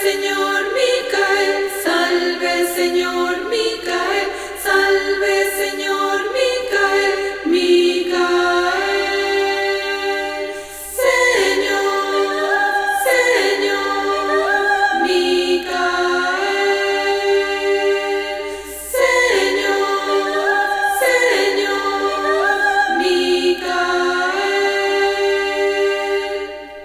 Señor Micael, salve Señor Micael, salve Señor Micael, Micael. Señor, Señor Micael. Señor, Señor Micael.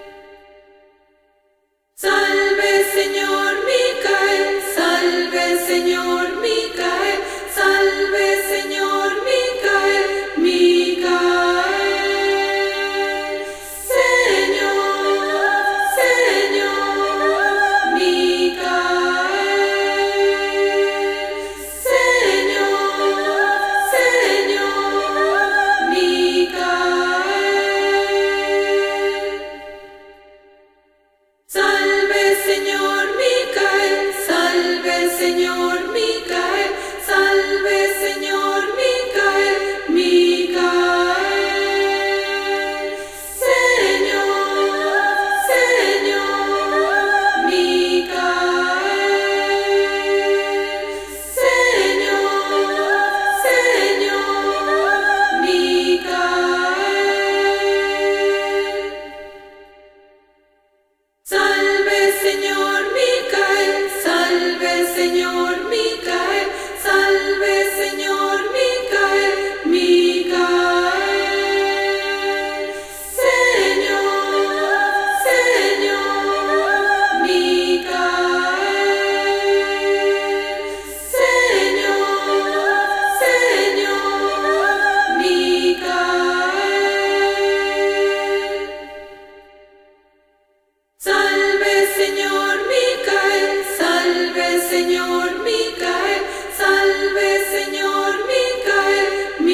Salve Señor Micael, salve Señor Micael, salve Señor Micael, Micael. Señor, Señor Micael. Señor, Señor Micael. Salve Señor Micael, salve Señor Micael, salve Señor Micael, Micael. Señor, Señor Micael. Señor, Señor Micael. Salve Señor Micael, salve Señor Micael, salve Señor Micael, Micael. Señor, Señor Micael. Señor, Señor Micael. Salve Señor Micael, salve Señor Micael, salve Señor Micael,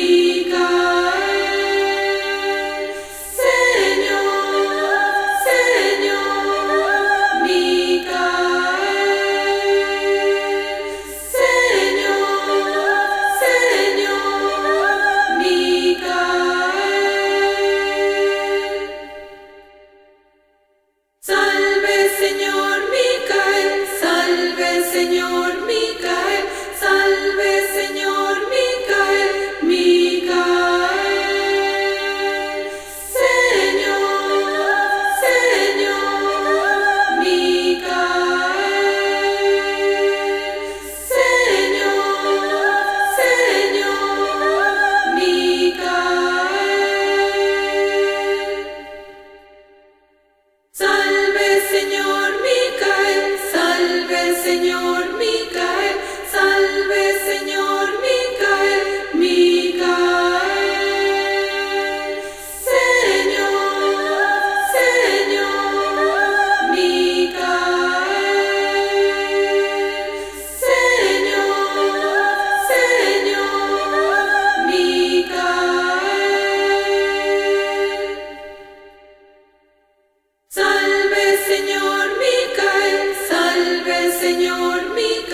Micael. Señor, Señor Micael. Señor, Señor Micael. Salve Señor Micael, salve Señor Micael, salve Señor Micael, Micael. Señor, Señor Micael. Señor, Señor Micael. Salve Señor Micael, salve Señor Micael, salve Señor Micael, Micael. Señor, Señor Micael. Señor, Señor Micael. Salve Señor Micael, salve Señor Micael.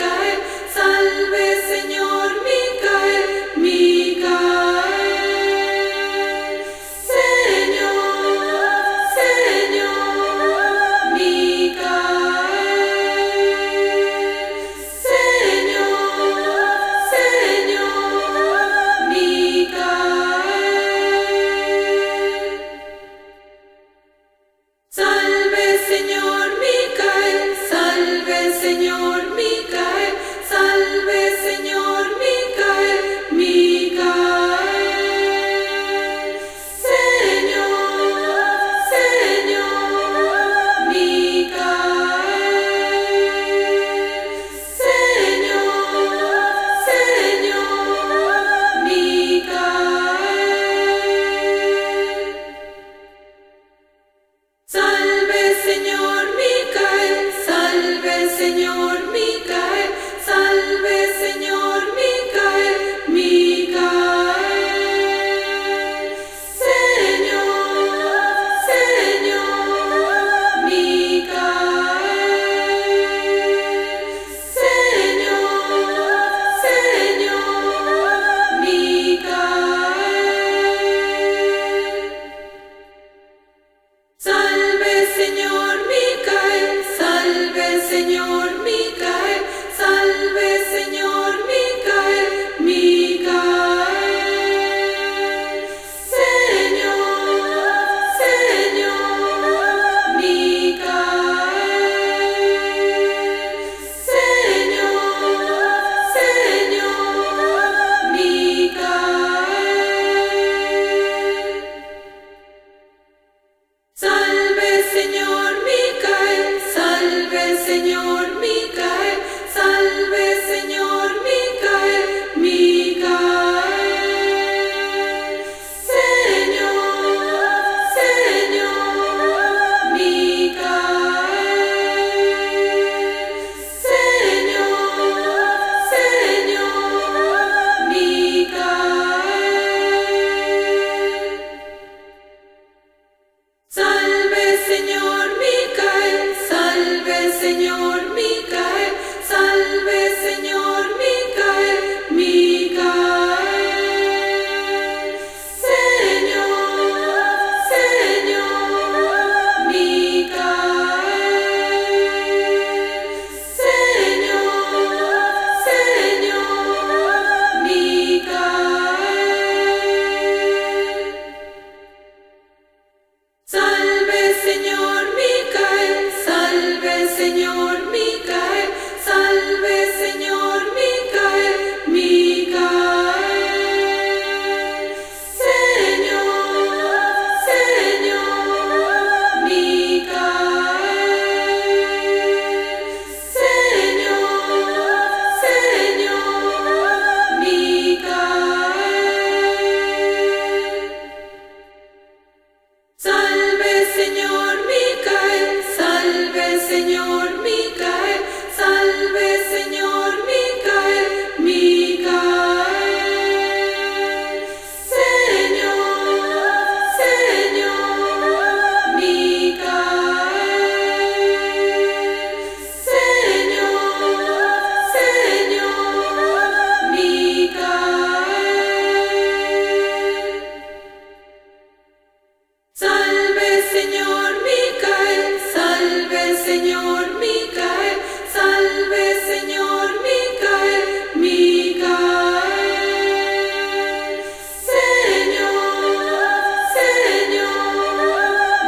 Señor Micael, salve Señor Micael, Micael. Señor, Señor Micael. Señor, Señor Micael. Salve Señor Micael, salve Señor Micael, salve Señor Micael, Micael. Señor, Señor Micael. Señor, Señor Micael. Salve Señor Micael, salve Señor Micael, salve Señor Micael, Micael. Señor, Señor Micael. Señor, Señor Micael. Salve Señor Micael, salve Señor Micael, salve Señor Micael, Micael. Señor, Señor Micael. Señor, Señor Micael. Salve Señor Micael, salve Señor Micael, salve Señor Micael, Micael. Señor, Señor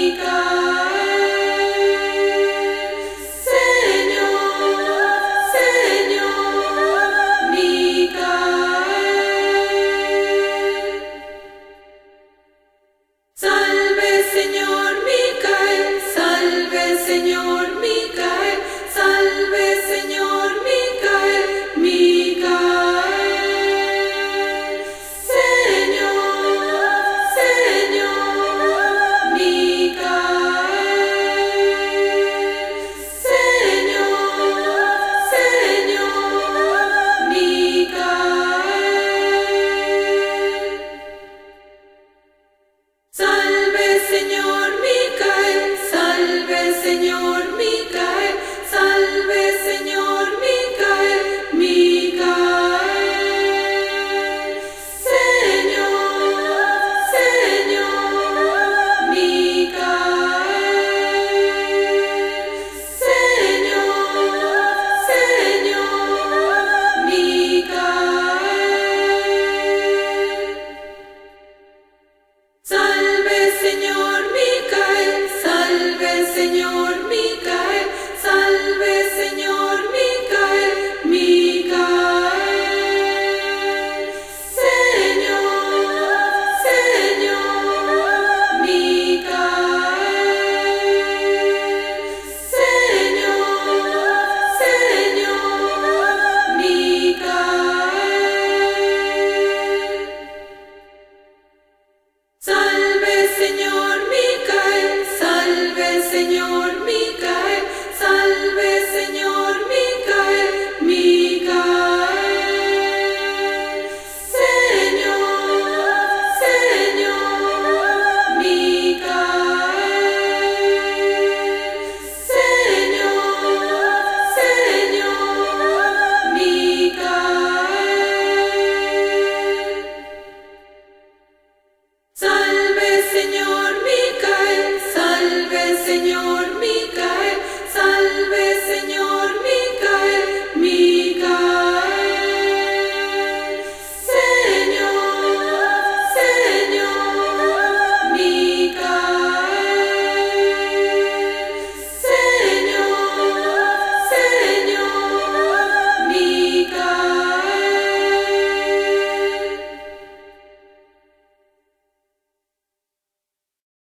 Micael. Señor, Señor Micael. Salve Señor Micael, salve Señor Micael, salve Señor Micael, Micael. Señor, Señor Micael. Señor, Señor Micael. Salve Señor Micael, salve Señor Micael.